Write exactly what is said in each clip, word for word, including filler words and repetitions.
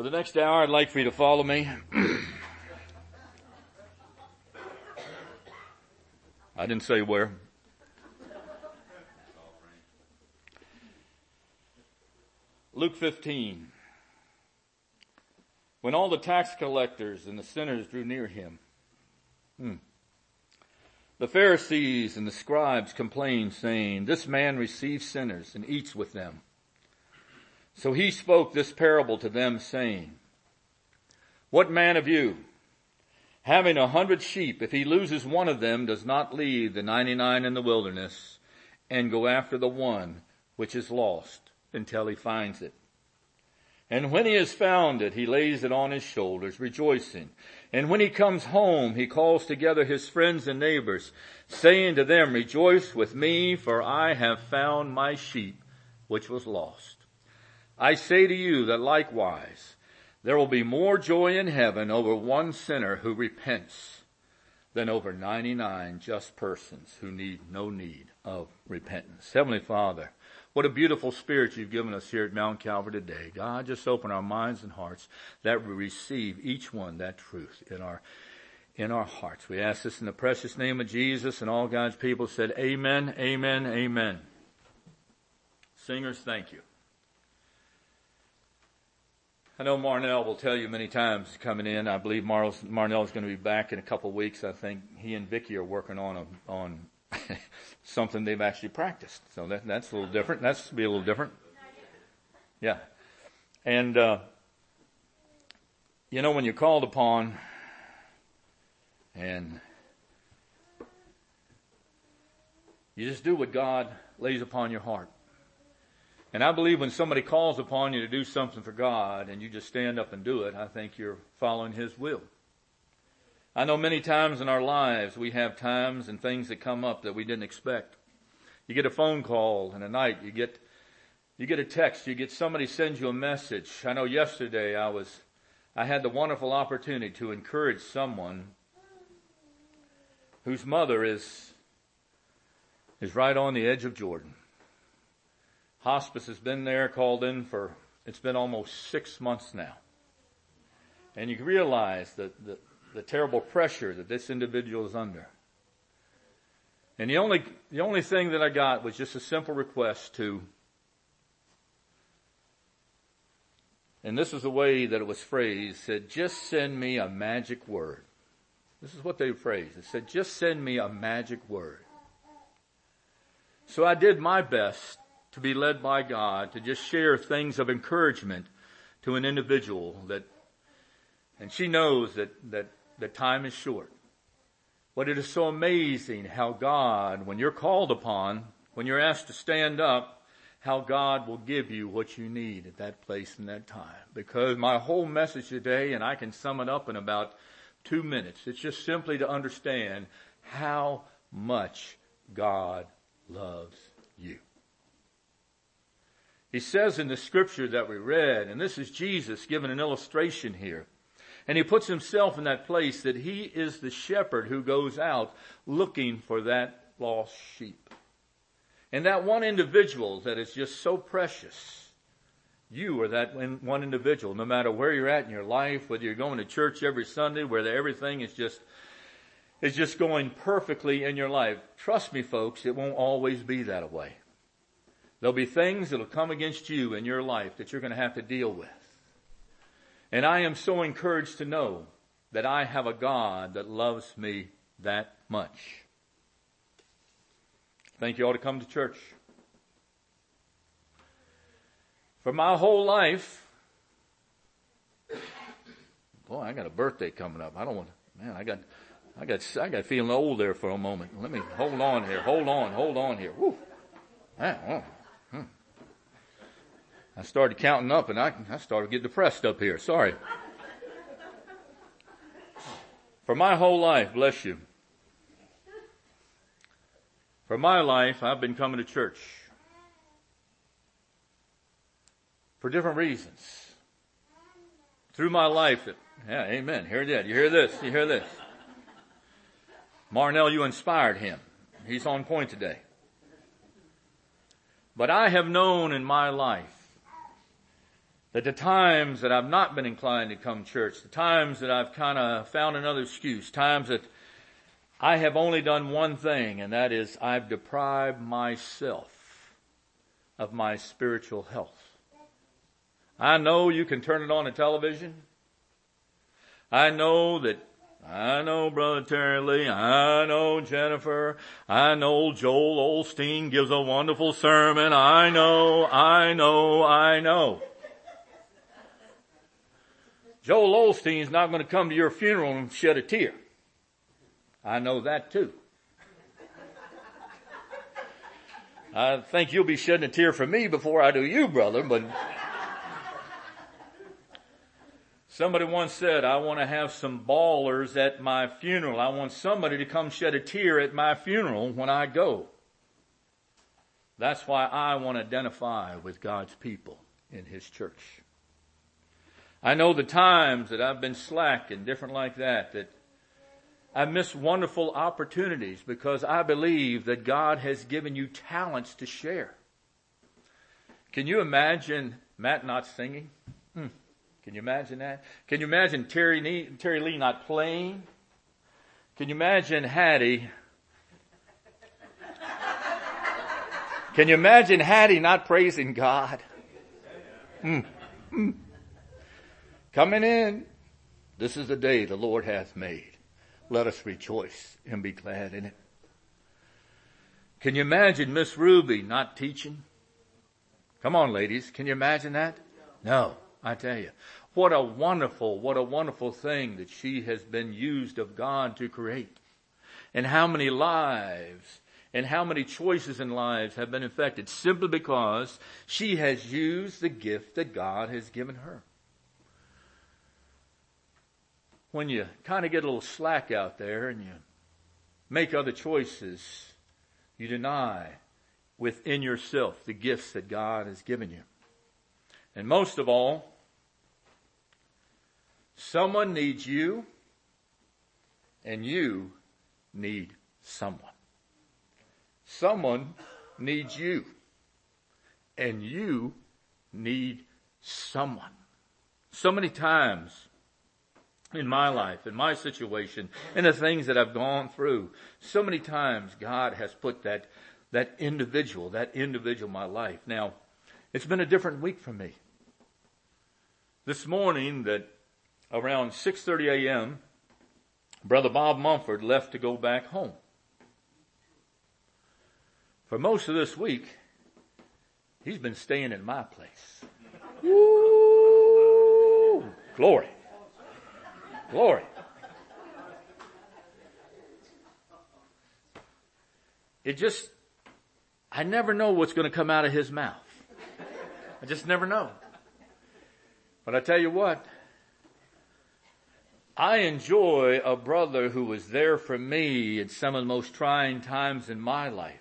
For the next hour, I'd like for you to follow me. I didn't say where. Luke fifteen. When all the tax collectors and the sinners drew near him, hmm, the Pharisees and the scribes complained, saying, "This man receives sinners and eats with them." So he spoke this parable to them, saying, "What man of you, having a hundred sheep, if he loses one of them, does not leave the ninety-nine in the wilderness and go after the one which is lost until he finds it? And when he has found it, he lays it on his shoulders, rejoicing. And when he comes home, he calls together his friends and neighbors, saying to them, 'Rejoice with me, for I have found my sheep which was lost.' I say to you that likewise there will be more joy in heaven over one sinner who repents than over ninety-nine just persons who need no need of repentance." Heavenly Father, what a beautiful spirit you've given us here at Mount Calvary today. God, just open our minds and hearts that we receive each one that truth in our in our hearts. We ask this in the precious name of Jesus, and all God's people said, amen, amen, amen. Singers, thank you. I know Marnell will tell you many times coming in. I believe Marnell's, Marnell's going to be back in a couple of weeks. I think he and Vicky are working on a, on something they've actually practiced. So that, that's a little different. That's be a little different. Yeah. And, uh, you know, when you're called upon and you just do what God lays upon your heart. And I believe when somebody calls upon you to do something for God and you just stand up and do it, I think you're following His will. I know many times in our lives we have times and things that come up that we didn't expect. You get a phone call in a night, you get you get a text, you get somebody sends you a message. I know yesterday I was I had the wonderful opportunity to encourage someone whose mother is is right on the edge of Jordan. Hospice has been there, called in for, it's been almost six months now. And you realize that the, the terrible pressure that this individual is under. And the only, the only thing that I got was just a simple request to, and this is the way that it was phrased, said, just send me a magic word. This is what they phrased. It said, just send me a magic word. So I did my best to be led by God, to just share things of encouragement to an individual that, and she knows that, that, that time is short. But it is so amazing how God, when you're called upon, when you're asked to stand up, how God will give you what you need at that place and that time. Because my whole message today, and I can sum it up in about two minutes, it's just simply to understand how much God loves you. He says in the scripture that we read, and this is Jesus giving an illustration here, and he puts himself in that place that he is the shepherd who goes out looking for that lost sheep. And that one individual that is just so precious, you are that one individual, no matter where you're at in your life, whether you're going to church every Sunday, whether everything is just, is just going perfectly in your life. Trust me, folks, it won't always be that way. There'll be things that'll come against you in your life that you're going to have to deal with. And I am so encouraged to know that I have a God that loves me that much. Thank you all to come to church. For my whole life, boy, I got a birthday coming up. I don't want to, man, I got, I got, I got feeling old there for a moment. Let me hold on here, hold on, hold on here. Woo. Man, oh. I started counting up and I, I started getting depressed up here. Sorry. For my whole life, bless you. For my life, I've been coming to church. For different reasons. Through my life, it, yeah, amen. Hear that. You hear this. You hear this. Marnell, you inspired him. He's on point today. But I have known in my life That the times that I've not been inclined to come to church, the times that I've kind of found another excuse, times that I have only done one thing, and that is I've deprived myself of my spiritual health. I know you can turn it on the television. I know that, I know Brother Terry Lee, I know Jennifer, I know Joel Osteen gives a wonderful sermon, I know, I know, I know. Joel Osteen's not going to come to your funeral and shed a tear. I know that too. I think you'll be shedding a tear for me before I do you, brother, but somebody once said, I want to have some ballers at my funeral. I want somebody to come shed a tear at my funeral when I go. That's why I want to identify with God's people in His church. I know the times that I've been slack and different like that, that I miss wonderful opportunities because I believe that God has given you talents to share. Can you imagine Matt not singing? Hmm. Can you imagine that? Can you imagine Terry, nee, Terry Lee not playing? Can you imagine Hattie? Can you imagine Hattie not praising God? Hmm. Hmm. Coming in, this is the day the Lord hath made. Let us rejoice and be glad in it. Can you imagine Miss Ruby not teaching? Come on, ladies. Can you imagine that? No, I tell you. What a wonderful, what a wonderful thing that she has been used of God to create. And how many lives and how many choices in lives have been affected simply because she has used the gift that God has given her. When you kind of get a little slack out there and you make other choices, you deny within yourself the gifts that God has given you. And most of all, someone needs you and you need someone. Someone needs you and you need someone. So many times in my life, in my situation, in the things that I've gone through, so many times God has put that, that individual, that individual in my life. Now, it's been a different week for me. This morning, that around six thirty a.m., Brother Bob Mumford left to go back home. For most of this week, he's been staying in my place. Woo! Glory. Glory. It just, I never know what's going to come out of his mouth. I just never know. But I tell you what, I enjoy a brother who was there for me at some of the most trying times in my life.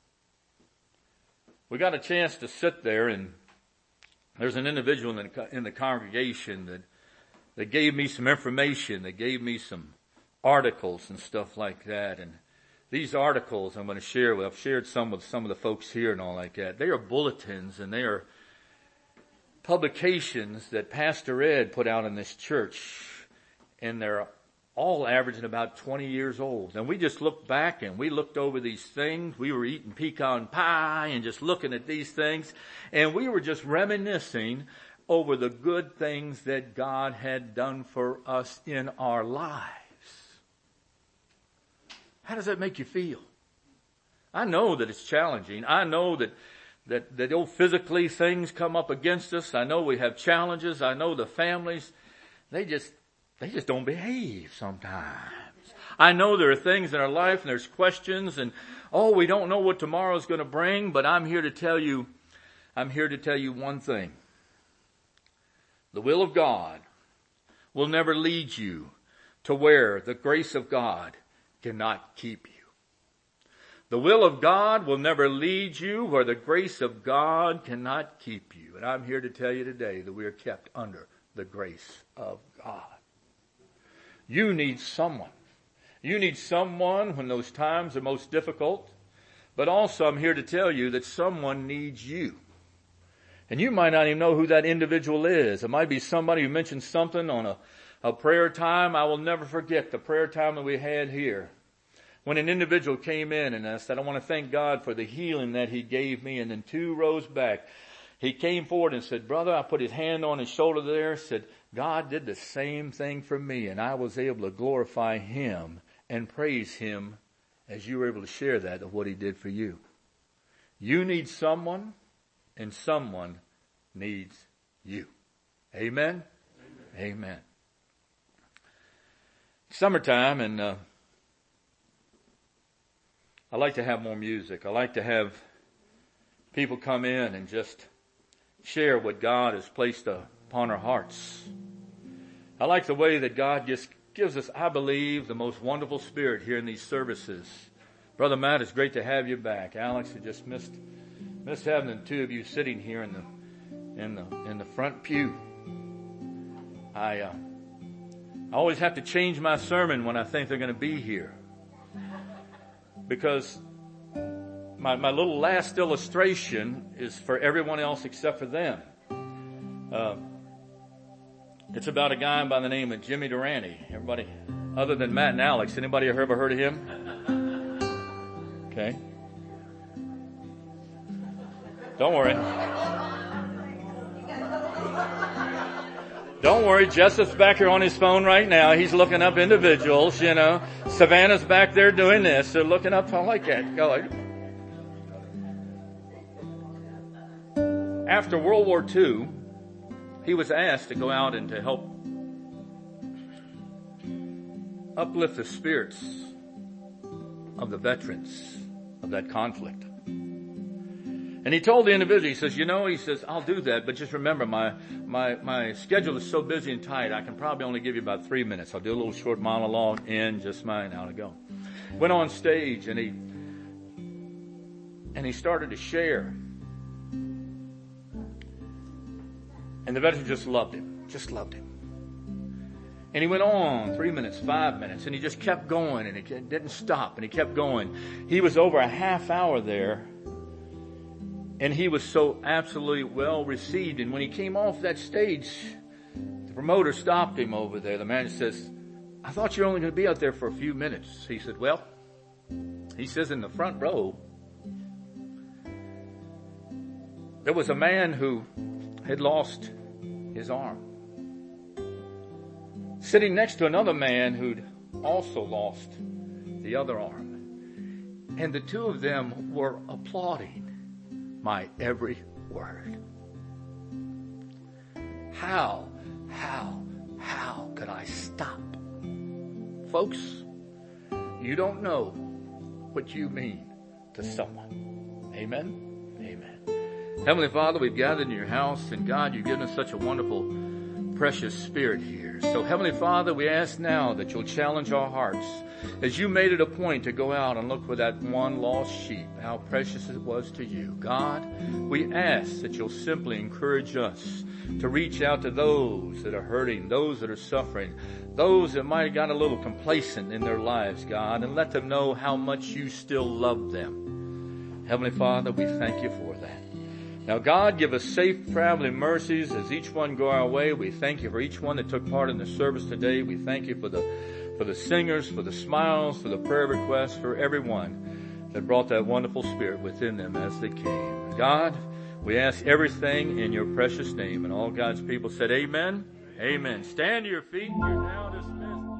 We got a chance to sit there, and there's an individual in the, in the congregation that They gave me some information. They gave me some articles and stuff like that. And these articles I'm going to share with, I've shared some with some of the folks here and all like that. They are bulletins and they are publications that Pastor Ed put out in this church. And they're all averaging about twenty years old. And we just looked back and we looked over these things. We were eating pecan pie and just looking at these things. And we were just reminiscing over the good things that God had done for us in our lives. How does that make you feel? I know that it's challenging. I know that that that old physically things come up against us. I know we have challenges. I know the families, they just they just don't behave sometimes. I know there are things in our life and there's questions and oh, we don't know what tomorrow's going to bring, but I'm here to tell you I'm here to tell you one thing. The will of God will never lead you to where the grace of God cannot keep you. The will of God will never lead you where the grace of God cannot keep you. And I'm here to tell you today that we are kept under the grace of God. You need someone. You need someone when those times are most difficult. But also I'm here to tell you that someone needs you. And you might not even know who that individual is. It might be somebody who mentioned something on a, a prayer time. I will never forget the prayer time that we had here. When an individual came in and I said, I want to thank God for the healing that he gave me. And then two rows back, he came forward and said, brother, I put his hand on his shoulder there, said, God did the same thing for me. And I was able to glorify him and praise him as you were able to share that of what he did for you. You need someone, and someone needs you. Amen? Amen. Amen. Summertime, and uh, I like to have more music. I like to have people come in and just share what God has placed upon our hearts. I like the way that God just gives us, I believe, the most wonderful spirit here in these services. Brother Matt, it's great to have you back. Alex, I just missed missed having the two of you sitting here in the in the in the front pew. I uh, I always have to change my sermon when I think they're going to be here, because my my little last illustration is for everyone else except for them. Uh, it's about a guy by the name of Jimmy Durante. Everybody, other than Matt and Alex, anybody ever heard of him? Okay. Don't worry. Don't worry. Joseph's back here on his phone right now. He's looking up individuals, you know. Savannah's back there doing this. They're looking up. I like that. Go. After World War Two, he was asked to go out and to help uplift the spirits of the veterans of that conflict. And he told the individual, he says, you know, he says, I'll do that, but just remember, my my my schedule is so busy and tight, I can probably only give you about three minutes. I'll do a little short monologue in, just mine, out to go. Went on stage and he and he started to share. And the veteran just loved him, just loved him. And he went on three minutes, five minutes, and he just kept going, and he didn't stop, and he kept going. He was over a half hour there, and he was so absolutely well received. And when he came off that stage, the promoter stopped him over there. The manager says, I thought you were only going to be out there for a few minutes. He said, well, he says in the front row, there was a man who had lost his arm, sitting next to another man who'd also lost the other arm. And the two of them were applauding my every word. How, how, how could I stop? Folks, you don't know what you mean to someone. Amen? Amen. Heavenly Father, we've gathered in your house, and God, you've given us such a wonderful, precious spirit here. So Heavenly Father, we ask now that you'll challenge our hearts as you made it a point to go out and look for that one lost sheep, how precious it was to you. God, we ask that you'll simply encourage us to reach out to those that are hurting, those that are suffering, those that might have got a little complacent in their lives, God, and let them know how much you still love them. Heavenly Father, we thank you for that. Now, God, give us safe traveling mercies as each one go our way. We thank you for each one that took part in the service today. We thank you for the for the singers, for the smiles, for the prayer requests, for everyone that brought that wonderful spirit within them as they came. God, we ask everything in your precious name. And all God's people said amen. Amen. Stand to your feet. You're now dismissed.